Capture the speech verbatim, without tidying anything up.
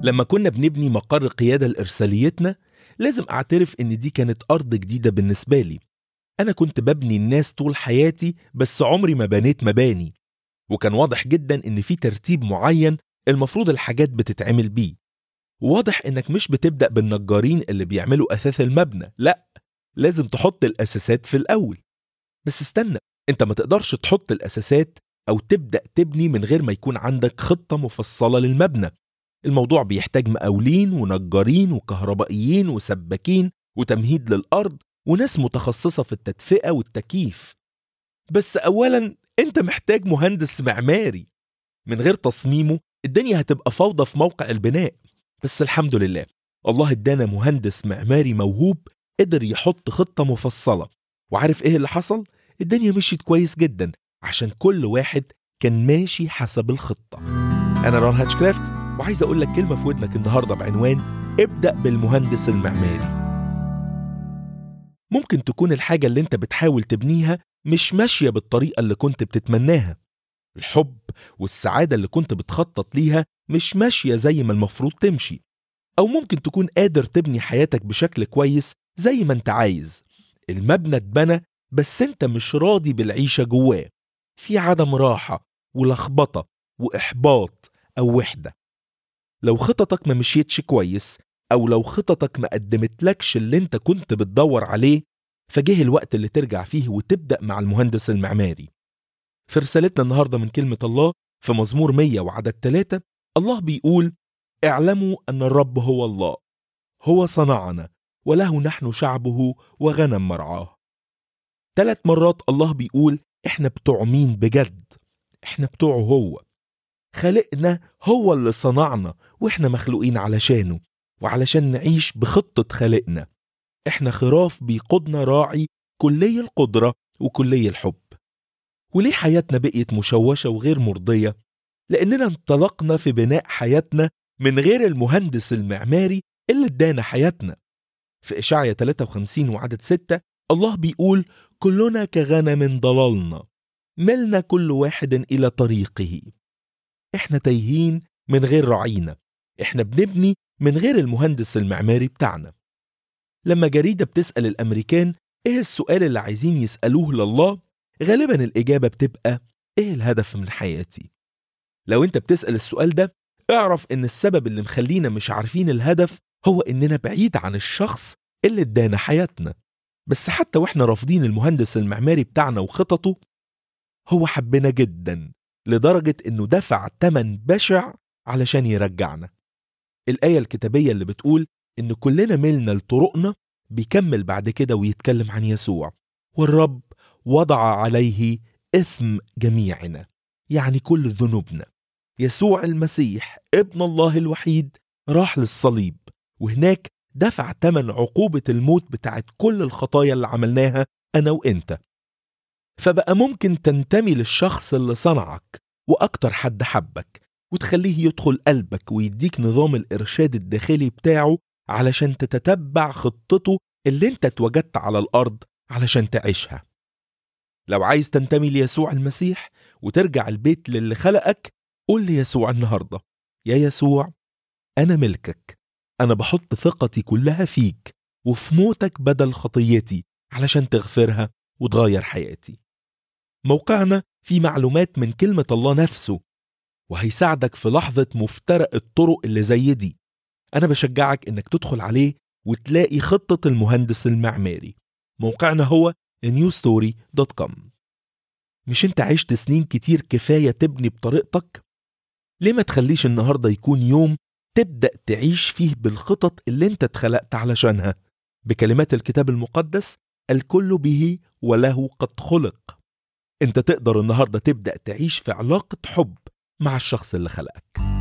لما كنا بنبني مقر قيادة لإرساليتنا، لازم أعترف إن دي كانت أرض جديدة بالنسبة لي. أنا كنت ببني الناس طول حياتي، بس عمري ما بنيت مباني، وكان واضح جدا إن في ترتيب معين المفروض الحاجات بتتعمل بيه. واضح إنك مش بتبدأ بالنجارين اللي بيعملوا أثاث المبنى، لأ، لازم تحط الأساسات في الأول. بس استنى، أنت ما تقدرش تحط الأساسات أو تبدأ تبني من غير ما يكون عندك خطة مفصلة للمبنى. الموضوع بيحتاج مقاولين ونجارين وكهربائيين وسباكين وتمهيد للأرض وناس متخصصة في التدفئة والتكييف. بس أولاً أنت محتاج مهندس معماري. من غير تصميمه الدنيا هتبقى فوضى في موقع البناء. بس الحمد لله، الله ادانا مهندس معماري موهوب قدر يحط خطة مفصلة. وعارف ايه اللي حصل؟ الدنيا مشيت كويس جدا عشان كل واحد كان ماشي حسب الخطة. أنا ران هاتشكرافت، وعايز أقول لك كلمة في ودنك النهاردة بعنوان ابدأ بالمهندس المعماري. ممكن تكون الحاجة اللي انت بتحاول تبنيها مش ماشية بالطريقة اللي كنت بتتمناها. الحب والسعادة اللي كنت بتخطط ليها مش ماشية زي ما المفروض تمشي. أو ممكن تكون قادر تبني حياتك بشكل كويس زي ما انت عايز. المبنى اتبنى بس انت مش راضي بالعيشة جواه. في عدم راحة ولخبطة وإحباط أو وحدة. لو خططك ما مشيتش كويس، أو لو خططك ما قدمتلكش اللي انت كنت بتدور عليه، فجه الوقت اللي ترجع فيه وتبدأ مع المهندس المعماري. في رسالتنا النهاردة من كلمة الله في مزمور مية وعدد ثلاثة، الله بيقول: اعلموا أن الرب هو الله، هو صنعنا وله نحن شعبه وغنم مرعاه. ثلاث مرات الله بيقول احنا بتوع مين بجد؟ احنا بتوعه هو. خلقنا هو اللي صنعنا، واحنا مخلوقين علشانه وعلشان نعيش بخطة خلقنا. احنا خراف بيقودنا راعي كلي القدرة وكلي الحب. وليه حياتنا بقيت مشوشة وغير مرضية؟ لأننا انطلقنا في بناء حياتنا من غير المهندس المعماري اللي ادانا حياتنا. في إشعياء ثلاثة وخمسين وعدد ستة الله بيقول: كلنا كغنم ضللنا، ملنا كل واحد إلى طريقه. احنا تايهين من غير راعينا. احنا بنبني من غير المهندس المعماري بتاعنا. لما جريدة بتسأل الأمريكان ايه السؤال اللي عايزين يسألوه لله، غالبا الإجابة بتبقى: ايه الهدف من حياتي؟ لو انت بتسأل السؤال ده، اعرف ان السبب اللي مخلينا مش عارفين الهدف هو اننا بعيد عن الشخص اللي ادانا حياتنا. بس حتى واحنا رافضين المهندس المعماري بتاعنا وخططه، هو حبنا جدا لدرجة انه دفع تمن بشع علشان يرجعنا. الآية الكتابية اللي بتقول ان كلنا ملنا لطرقنا بيكمل بعد كده ويتكلم عن يسوع: والرب وضع عليه إثم جميعنا، يعني كل ذنوبنا. يسوع المسيح ابن الله الوحيد راح للصليب، وهناك دفع تمن عقوبة الموت بتاعت كل الخطايا اللي عملناها أنا وإنت. فبقى ممكن تنتمي للشخص اللي صنعك وأكتر حد حبك، وتخليه يدخل قلبك ويديك نظام الإرشاد الداخلي بتاعه علشان تتتبع خطته اللي انت اتوجدت على الأرض علشان تعيشها. لو عايز تنتمي ليسوع المسيح وترجع البيت للي خلقك، قول ليسوع النهاردة: يا يسوع، أنا ملكك. أنا بحط ثقتي كلها فيك وفي موتك بدل خطيتي علشان تغفرها وتغير حياتي. موقعنا فيه معلومات من كلمة الله نفسه، وهيساعدك في لحظة مفترق الطرق اللي زي دي. أنا بشجعك إنك تدخل عليه وتلاقي خطة المهندس المعماري. موقعنا هو نيو ستوري دوت كوم. مش انت عشت سنين كتير كفاية تبني بطريقتك؟ ليه ما تخليش النهاردة يكون يوم تبدأ تعيش فيه بالخطط اللي انت اتخلقت علشانها؟ بكلمات الكتاب المقدس: الكل به وله قد خلق. انت تقدر النهاردة تبدأ تعيش في علاقة حب مع الشخص اللي خلقك.